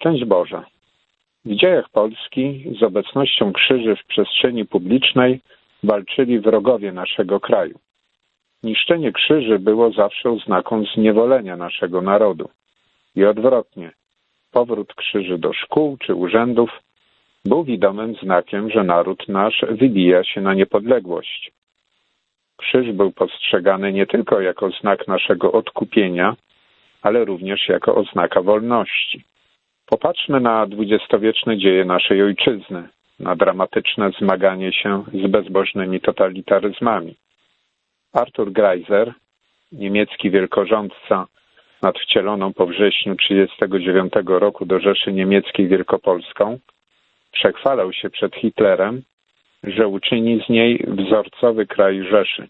Szczęść Boże. W dziejach Polski z obecnością krzyży w przestrzeni publicznej walczyli wrogowie naszego kraju. Niszczenie krzyży było zawsze oznaką zniewolenia naszego narodu. I odwrotnie, powrót krzyży do szkół czy urzędów był widomym znakiem, że naród nasz wybija się na niepodległość. Krzyż był postrzegany nie tylko jako znak naszego odkupienia, ale również jako oznaka wolności. Popatrzmy na dwudziestowieczne dzieje naszej ojczyzny, na dramatyczne zmaganie się z bezbożnymi totalitaryzmami. Arthur Greiser, niemiecki wielkorządca nad wcieloną po wrześniu 1939 roku do Rzeszy Niemieckiej Wielkopolską, przechwalał się przed Hitlerem, że uczyni z niej wzorcowy kraj Rzeszy.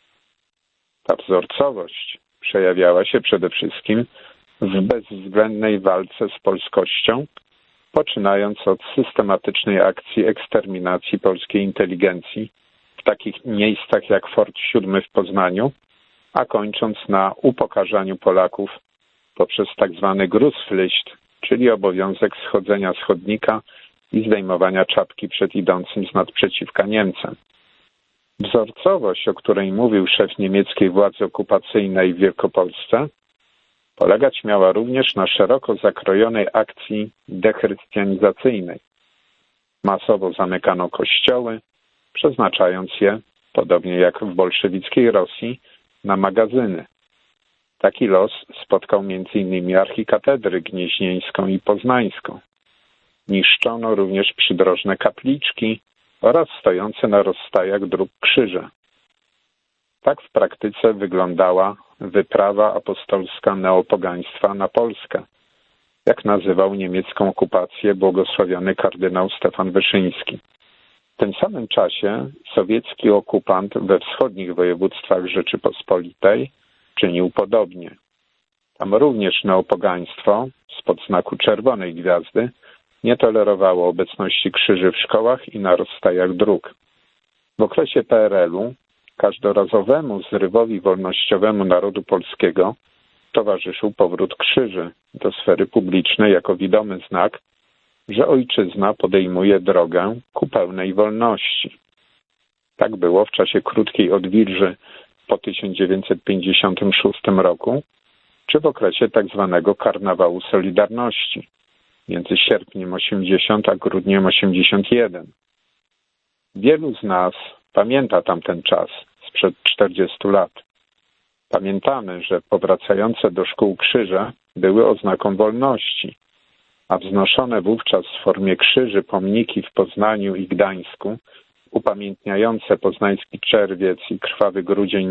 Ta wzorcowość przejawiała się przede wszystkim w bezwzględnej walce z polskością, poczynając od systematycznej akcji eksterminacji polskiej inteligencji w takich miejscach jak Fort VII w Poznaniu, a kończąc na upokarzaniu Polaków poprzez tzw. Grußpflicht, czyli obowiązek schodzenia z chodnika i zdejmowania czapki przed idącym z naprzeciwka Niemcem. Wzorcowość, o której mówił szef niemieckiej władzy okupacyjnej w Wielkopolsce, polegać miała również na szeroko zakrojonej akcji dechrystianizacyjnej. Masowo zamykano kościoły, przeznaczając je, podobnie jak w bolszewickiej Rosji, na magazyny. Taki los spotkał m.in. archikatedry gnieźnieńską i poznańską. Niszczono również przydrożne kapliczki oraz stojące na rozstajach dróg krzyże. Tak w praktyce wyglądała wyprawa apostolska neopogaństwa na Polskę, jak nazywał niemiecką okupację błogosławiony kardynał Stefan Wyszyński. W tym samym czasie sowiecki okupant we wschodnich województwach Rzeczypospolitej czynił podobnie. Tam również neopogaństwo spod znaku czerwonej gwiazdy nie tolerowało obecności krzyży w szkołach i na rozstajach dróg. W okresie PRL-u każdorazowemu zrywowi wolnościowemu narodu polskiego towarzyszył powrót krzyży do sfery publicznej jako widomy znak, że ojczyzna podejmuje drogę ku pełnej wolności. Tak było w czasie krótkiej odwilży po 1956 roku, czy w okresie tzw. Karnawału Solidarności między sierpniem 80 a grudniem 81. Wielu z nas pamięta tamten czas, sprzed 40 lat. Pamiętamy, że powracające do szkół krzyże były oznaką wolności, a wznoszone wówczas w formie krzyży pomniki w Poznaniu i Gdańsku, upamiętniające poznański czerwiec i krwawy grudzień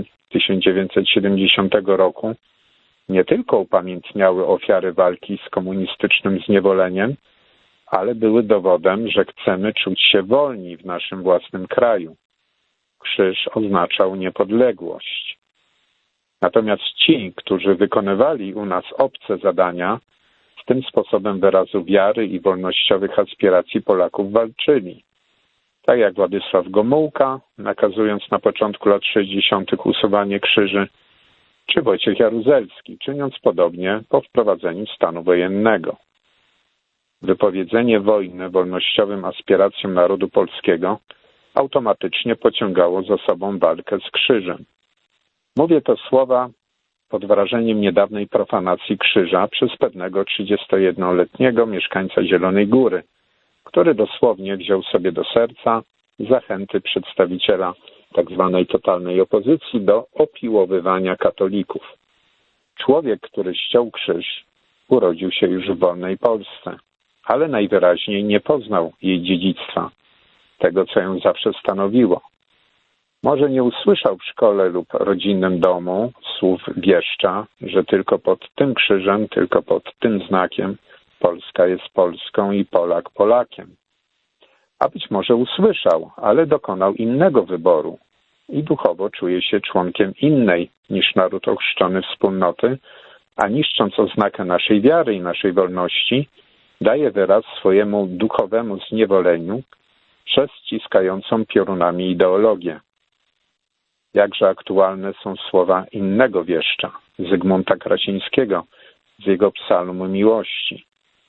1970 roku, nie tylko upamiętniały ofiary walki z komunistycznym zniewoleniem, ale były dowodem, że chcemy czuć się wolni w naszym własnym kraju. Krzyż oznaczał niepodległość. Natomiast ci, którzy wykonywali u nas obce zadania, z tym sposobem wyrazu wiary i wolnościowych aspiracji Polaków walczyli. Tak jak Władysław Gomułka, nakazując na początku lat 60. usuwanie krzyży, czy Wojciech Jaruzelski, czyniąc podobnie po wprowadzeniu stanu wojennego. Wypowiedzenie wojny wolnościowym aspiracjom narodu polskiego automatycznie pociągało za sobą walkę z krzyżem. Mówię to słowa pod wrażeniem niedawnej profanacji krzyża przez pewnego 31-letniego mieszkańca Zielonej Góry, który dosłownie wziął sobie do serca zachęty przedstawiciela tzw. totalnej opozycji do opiłowywania katolików. Człowiek, który ściął krzyż, urodził się już w wolnej Polsce, ale najwyraźniej nie poznał jej dziedzictwa, tego, co ją zawsze stanowiło. Może nie usłyszał w szkole lub rodzinnym domu słów wieszcza, że tylko pod tym krzyżem, tylko pod tym znakiem Polska jest Polską i Polak Polakiem. A być może usłyszał, ale dokonał innego wyboru i duchowo czuje się członkiem innej niż naród ochrzczony wspólnoty, a niszcząc oznakę naszej wiary i naszej wolności, daje wyraz swojemu duchowemu zniewoleniu przez ściskającą piorunami ideologię. Jakże aktualne są słowa innego wieszcza, Zygmunta Krasińskiego, z jego psalmu miłości.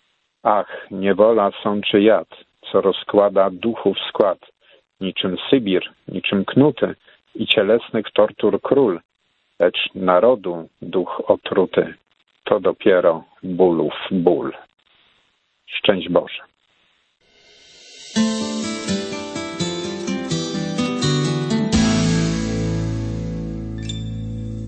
Ach, niewola sączy jad, co rozkłada duchów skład, niczym Sybir, niczym knuty i cielesnych tortur król, lecz narodu duch otruty, to dopiero bólów ból. Szczęść Boże.